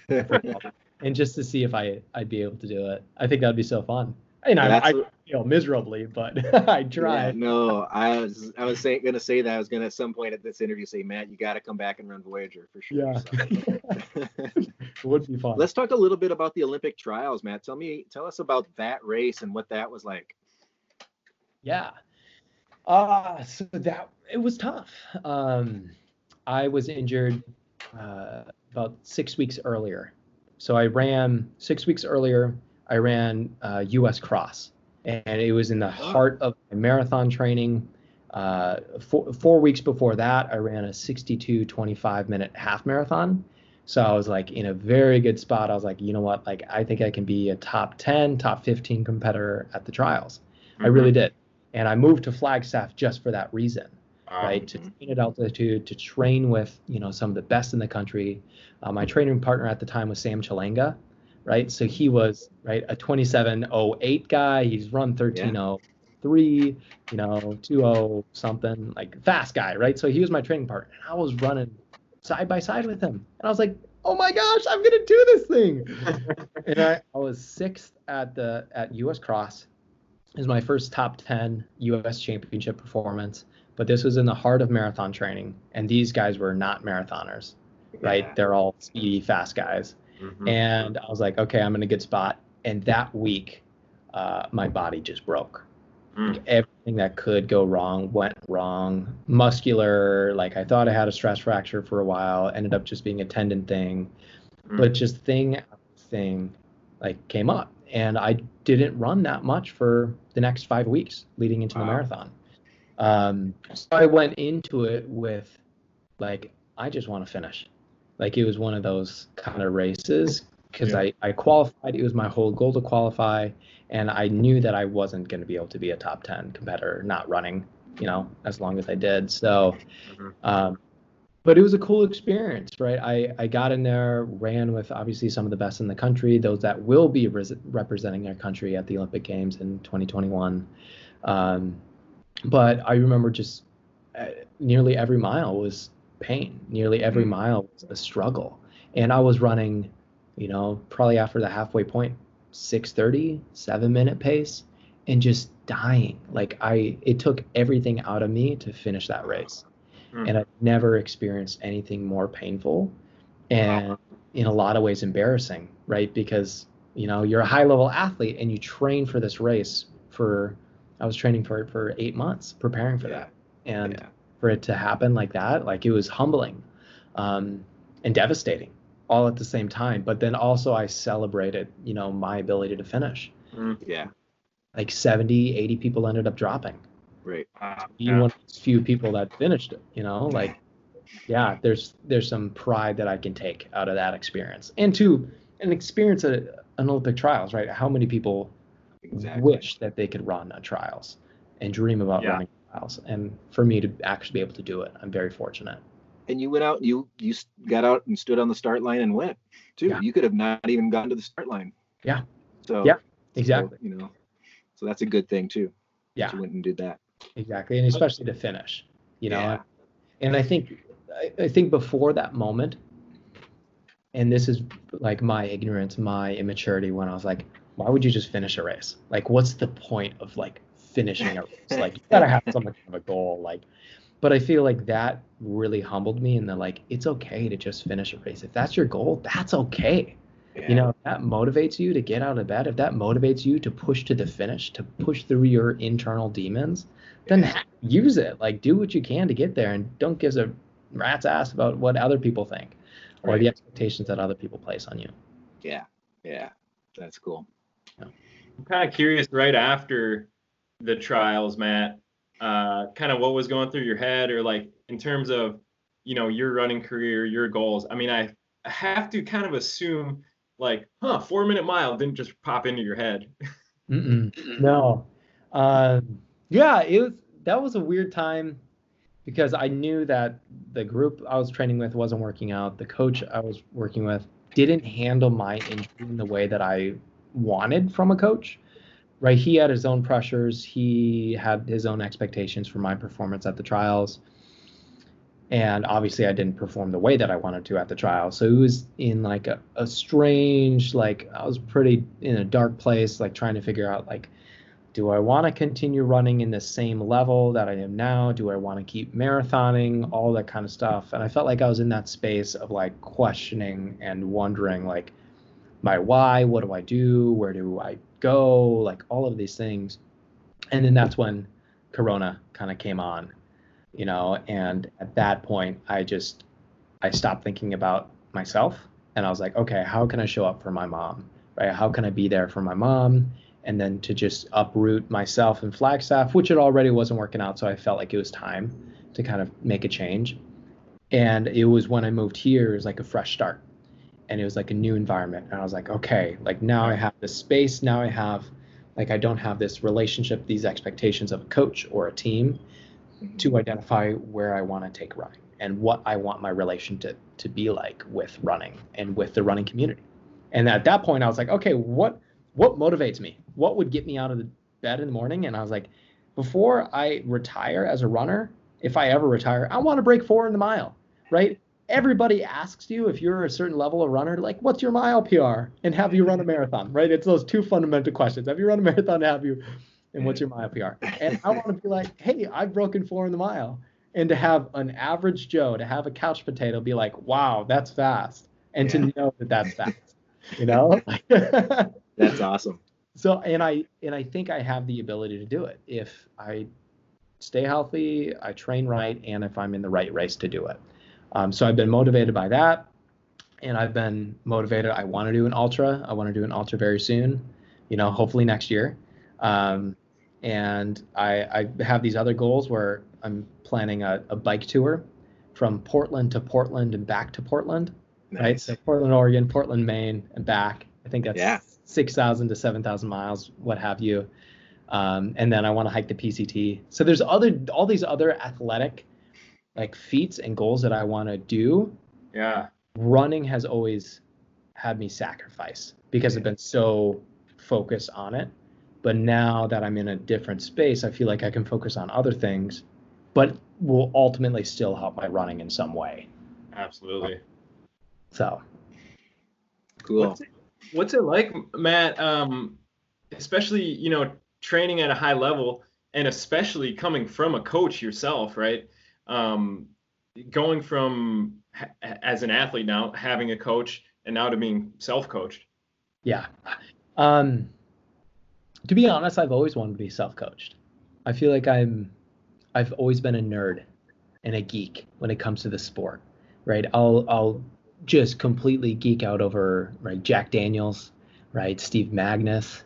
And just to see if I'd be able to do it. I think that'd be so fun. And I fail miserably, but I try. Yeah, no, I was going to say that. I was going to at some point at this interview say, Matt, you got to come back and run Voyager for sure. Yeah. So. It would be fun. Let's talk a little bit about the Olympic trials, Matt. Tell us about that race and what that was like. Yeah. So it was tough. I was injured about 6 weeks earlier. So I ran 6 weeks earlier. I ran U.S. Cross, and it was in the heart of my marathon training. 4 weeks before that, I ran a 62-25-minute half marathon. So I was like in a very good spot. I was like, you know what? Like, I think I can be a top 10, top 15 competitor at the trials. Mm-hmm. I really did. And I moved to Flagstaff just for that reason, right? To train at altitude, to train with, some of the best in the country. My training partner at the time was Sam Chalanga, right? So he was, right, a 27:08 guy. He's run 13:03, 20 something, like fast guy, right? So he was my training partner. And I was running side by side with him. And I was like, oh my gosh, I'm going to do this thing. And I was 6th at US Cross. It was my first top 10 US championship performance. But this was in the heart of marathon training. And these guys were not marathoners, right? Yeah. They're all speedy, fast guys. Mm-hmm. And I was like, okay, I'm in a good spot. And that week, my body just broke. Like everything that could go wrong went wrong. Muscular, like I thought I had a stress fracture for a while, ended up just being a tendon thing. But just thing like came up. And I didn't run that much for the next 5 weeks leading into the marathon. So I went into it with like, I just want to finish. Like it was one of those kind of races because I qualified. It was my whole goal to qualify. And I knew that I wasn't going to be able to be a top 10 competitor, not running, as long as I did. So, but it was a cool experience, right? I got in there, ran with obviously some of the best in the country, those that will be representing their country at the Olympic Games in 2021. But I remember just nearly every mile was pain. Nearly every mile was a struggle. And I was running, probably after the halfway point, 6:30, 7-minute pace, and just dying. Like it took everything out of me to finish that race. And I've never experienced anything more painful and in a lot of ways embarrassing, right? Because, you're a high level athlete and you train for this race I was training for it for 8 months, preparing for that. And for it to happen like that, like it was humbling and devastating all at the same time. But then also I celebrated, my ability to finish. Yeah. Like 70, 80 people ended up dropping. Right. You one of those few people that finished it, like, there's some pride that I can take out of that experience. And to an experience at an Olympic trials, right? How many people wish that they could run on trials and dream about running trials? And for me to actually be able to do it, I'm very fortunate. And you went out, you got out and stood on the start line and went too. Yeah. You could have not even gotten to the start line. Yeah. So Exactly. So, you know, so that's a good thing too. Yeah. You went and did that. Exactly. And especially to finish, you know. Yeah. And I think before that moment, and this is like my ignorance, my immaturity, when I was like, why would you just finish a race? Like, what's the point of like finishing a race? Like, you gotta have some kind of a goal. Like, but I feel like that really humbled me, and that like it's okay to just finish a race. If that's your goal, that's okay. You know, if that motivates you to get out of bed, if that motivates you to push to the finish, to push through your internal demons, then use it. Like, do what you can to get there, and don't give a rat's ass about what other people think or the expectations that other people place on you. Yeah. Yeah. That's cool. I'm kind of curious, right after the trials, Matt, kind of what was going through your head, or like in terms of, you know, your running career, your goals. I mean, I have to kind of assume like, 4-minute mile didn't just pop into your head. No. Yeah, that was a weird time, because I knew that the group I was training with wasn't working out. The coach I was working with didn't handle my injury in the way that I wanted from a coach, right? He had his own pressures. He had his own expectations for my performance at the trials. And obviously I didn't perform the way that I wanted to at the trial. So it was in like a strange, like I was pretty in a dark place, like trying to figure out like, do I want to continue running in the same level that I am now? Do I want to keep marathoning? All that kind of stuff. And I felt like I was in that space of like questioning and wondering like my why, what do I do? Where do I go? Like all of these things. And then that's when Corona kind of came on. You know, and at that point, I stopped thinking about myself, and I was like, okay, how can I show up for my mom, right? How can I be there for my mom? And then to just uproot myself in Flagstaff, which it already wasn't working out. So I felt like it was time to kind of make a change. And it was when I moved here, it was like a fresh start, and it was like a new environment. And I was like, okay, like now I have this space. Now I have, like, I don't have this relationship, these expectations of a coach or a team to identify where I want to take running and what I want my relation to be like with running and with the running community. And at that point I was like, okay, what motivates me? What would get me out of the bed in the morning? And I was like, before I retire as a runner, if I ever retire, I want to break 4 in the mile, right? Everybody asks you if you're a certain level of runner, like, what's your mile PR? And have you run a marathon, right? It's those two fundamental questions. Have you run a marathon? And what's your mile PR? And I want to be like, hey, I've broken 4 in the mile. And to have an average Joe, to have a couch potato be like, wow, that's fast. And to know that that's fast, you know? That's awesome. So, and I think I have the ability to do it if I stay healthy, I train right, and if I'm in the right race to do it. So I've been motivated by that. And I've been motivated. I want to do an ultra. I want to do an ultra very soon, you know, hopefully next year. And I have these other goals where I'm planning a bike tour from Portland to Portland and back to Portland, right? So Portland, Oregon, Portland, Maine, and back. I think that's 6,000 to 7,000 miles, what have you. And then I want to hike the PCT. So there's all these other athletic like feats and goals that I want to do. Yeah. Running has always had me sacrifice because I've been so focused on it. But now that I'm in a different space, I feel like I can focus on other things, but will ultimately still help my running in some way. Absolutely. So cool. What's it like, Matt? Especially, you know, training at a high level, and especially coming from a coach yourself, right? Going from as an athlete now, having a coach, and now to being self-coached. Yeah. To be honest, I've always wanted to be self-coached. I feel like I've always been a nerd and a geek when it comes to the sport, right? I'll just completely geek out over, right, Jack Daniels, right, Steve Magnus,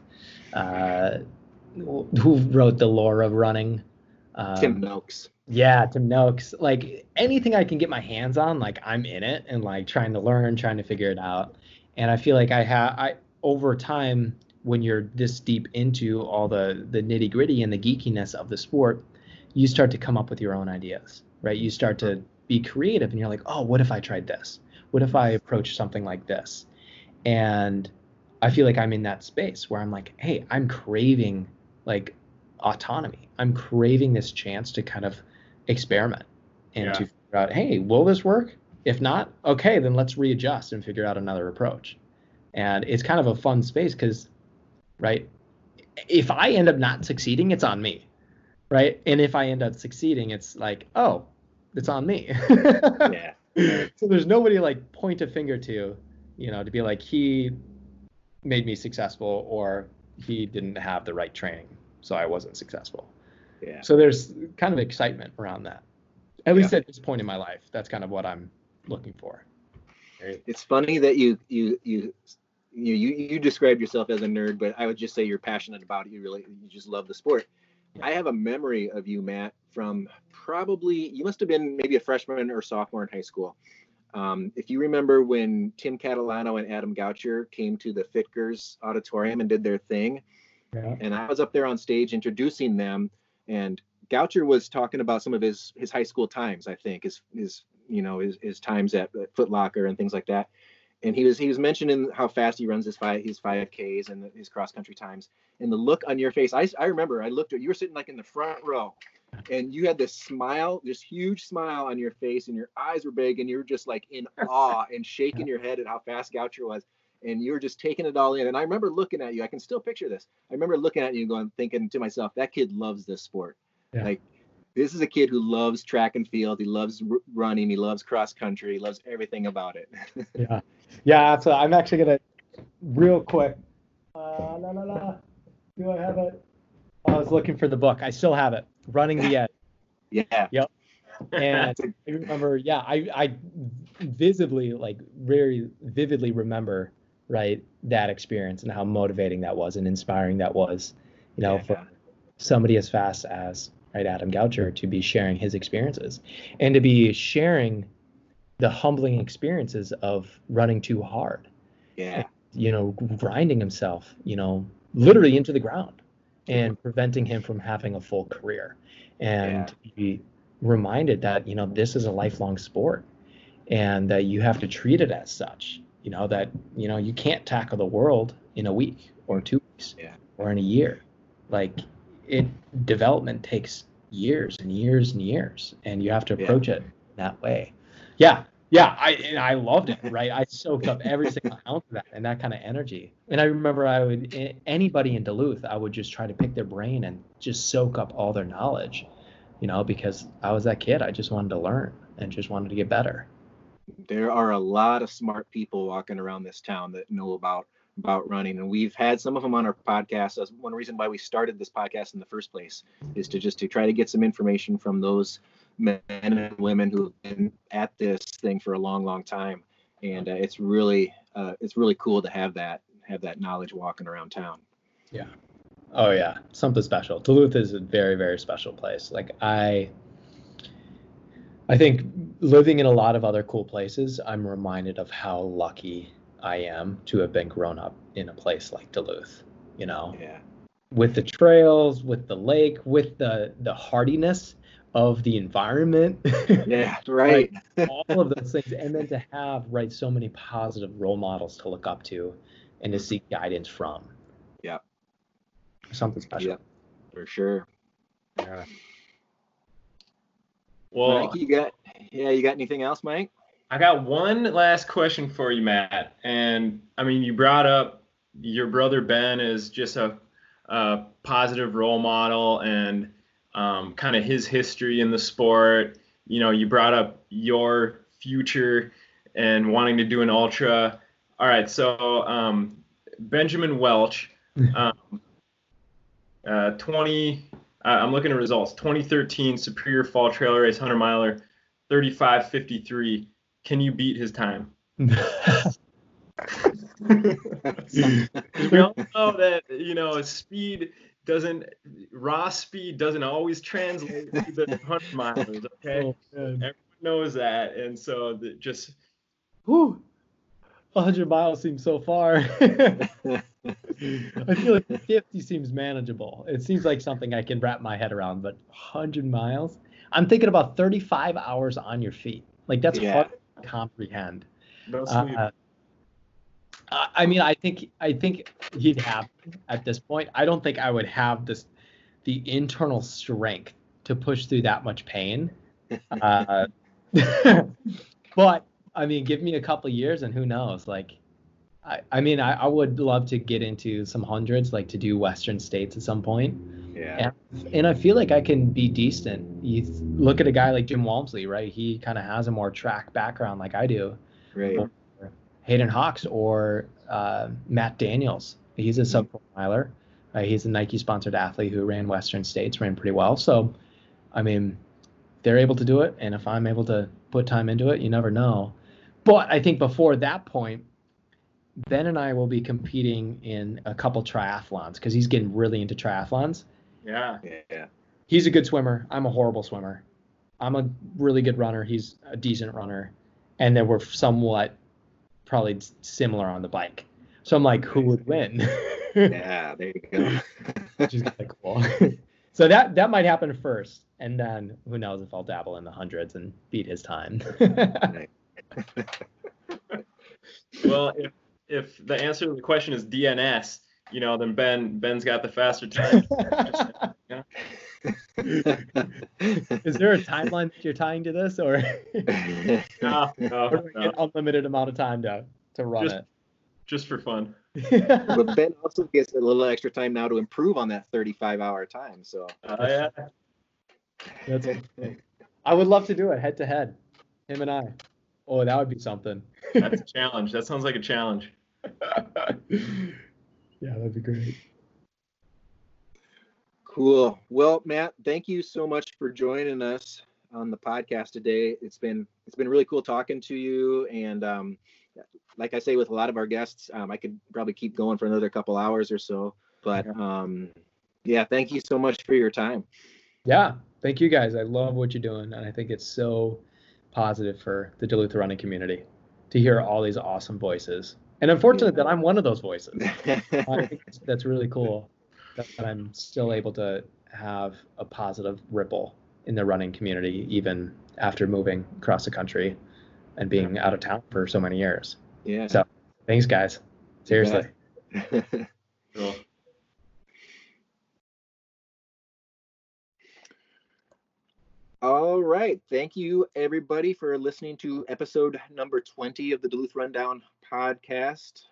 who wrote The Lore of Running. Tim Noakes. Yeah, Tim Noakes. Like anything I can get my hands on, like I'm in it and like trying to learn, trying to figure it out. And I feel like I over time, when you're this deep into all the nitty gritty and the geekiness of the sport, you start to come up with your own ideas, right? You start to be creative and you're like, oh, what if I tried this? What if I approached something like this? And I feel like I'm in that space where I'm like, hey, I'm craving like autonomy. I'm craving this chance to kind of experiment and to figure out, hey, will this work? If not, okay, then let's readjust and figure out another approach. And it's kind of a fun space because, right, if I end up not succeeding, it's on me, right? And if I end up succeeding, it's like, oh, it's on me. Yeah. So there's nobody like point a finger to, to be like, he made me successful or he didn't have the right training, so I wasn't successful. Yeah. So there's kind of excitement around that. At least at this point in my life, that's kind of what I'm looking for. It's funny that you described yourself as a nerd, but I would just say you're passionate about it. You just love the sport. I have a memory of you, Matt, from you must have been maybe a freshman or sophomore in high school. If you remember when Tim Catalano and Adam Goucher came to the Fitkers auditorium and did their thing, and I was up there on stage introducing them, and Goucher was talking about some of his high school times, I think, his times at Foot Locker and things like that. And he was mentioning how fast he runs his 5Ks and his cross country times. And the look on your face, I remember I looked at you were sitting like in the front row, and you had this smile, this huge smile on your face, and your eyes were big, and you were just like in awe and shaking your head at how fast Goucher was. And you were just taking it all in. And I remember looking at you. I can still picture this. I remember looking at you and thinking to myself, that kid loves this sport. Yeah. Like, this is a kid who loves track and field. He loves running. He loves cross country. He loves everything about it. Yeah. So I'm actually going to real quick. Do I have it? I was looking for the book. I still have it. Running the Edge. Yeah. Yep. And I remember, I visibly, like very vividly remember, right, that experience and how motivating that was and inspiring that was, for somebody as fast as, right, Adam Goucher to be sharing his experiences and to be sharing the humbling experiences of running too hard. Yeah. And, grinding himself, literally into the ground and preventing him from having a full career. And be reminded that, this is a lifelong sport and that you have to treat it as such, that, you can't tackle the world in a week or 2 weeks or in a year. Like, development takes years and years and years, and you have to approach it that way. I loved it, right? I soaked up every single ounce of that and that kind of energy. And I remember anybody in Duluth, I would just try to pick their brain and just soak up all their knowledge, because I was that kid. I just wanted to learn and just wanted to get better. There are a lot of smart people walking around this town that know about running, and we've had some of them on our podcast. That's one reason why we started this podcast in the first place, is to try to get some information from those men and women who've been at this thing for a long time. And it's really cool to have that knowledge walking around town. Yeah. Oh yeah, something special. Duluth is a very, very special place. Like I think living in a lot of other cool places, I'm reminded of how lucky I am to have been grown up in a place like Duluth, with the trails, with the lake, with the hardiness of the environment. Yeah, right. Like, all of those things. And then to have, right, so many positive role models to look up to and to seek guidance from. Yeah. Something special. Yeah, for sure. Yeah. Well, Mike, you got anything else, Mike? I got one last question for you, Matt. And I mean, you brought up your brother Ben as just a positive role model and kind of his history in the sport. You brought up your future and wanting to do an ultra. All right, so Benjamin Welch, I'm looking at results. 2013 Superior Fall Trail Race 100 miler, 35:53. Can you beat his time? We all know that raw speed doesn't always translate to the 100 milers. Okay, everyone knows that, and so just 100 miles seems so far. I feel like 50 seems manageable. It seems like something I can wrap my head around, but 100 miles? I'm thinking about 35 hours on your feet. Like, that's hard to comprehend. No sleep. I mean, I think he'd have at this point. I don't think I would have the internal strength to push through that much pain. But I mean, give me a couple of years and who knows? Like, I mean, I would love to get into some hundreds, like to do Western States at some point. Yeah. And I feel like I can be decent. You look at a guy like Jim Walmsley, right? He kind of has a more track background like I do. Right. Or Hayden Hawks or Matt Daniels. He's a sub-4 miler. He's a Nike-sponsored athlete who ran Western States, ran pretty well. So, I mean, they're able to do it. And if I'm able to put time into it, you never know. But I think before that point, Ben and I will be competing in a couple triathlons because he's getting really into triathlons. Yeah. He's a good swimmer. I'm a horrible swimmer. I'm a really good runner. He's a decent runner. And then we're somewhat probably similar on the bike. So I'm like, who would win? Yeah, there you go. Which is kind of cool. So that might happen first. And then who knows if I'll dabble in the hundreds and beat his time. Well, if the answer to the question is DNS, then Ben's got the faster time. Is there a timeline that you're tying to this, or No. An unlimited amount of time to run it? Just for fun. But Ben also gets a little extra time now to improve on that 35-hour time. So Yeah. That's okay. I would love to do it head to head, him and I. Oh, that would be something. That's a challenge. That sounds like a challenge. Yeah, that'd be great. Cool. Well, Matt, thank you so much for joining us on the podcast today. It's been really cool talking to you. And like I say with a lot of our guests, I could probably keep going for another couple hours or so. But yeah, thank you so much for your time. Yeah, thank you guys. I love what you're doing, and I think it's so positive for the Duluth running community to hear all these awesome voices. And unfortunate that I'm one of those voices. I think that's really cool that I'm still able to have a positive ripple in the running community, even after moving across the country and being out of town for so many years. Yeah. So thanks, guys. Seriously. Cool. All right. Thank you, everybody, for listening to episode number 20 of the Duluth Rundown podcast.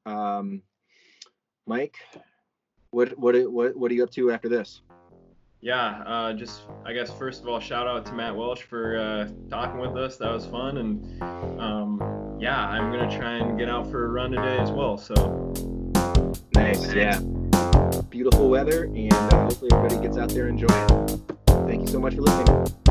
Mike, what are you up to after this? Yeah, just I guess first of all, shout out to Matt Welsh for talking with us. That was fun, and yeah, I'm gonna try and get out for a run today as well. So nice, yeah, beautiful weather, and hopefully everybody gets out there and enjoy it. Thank you so much for listening.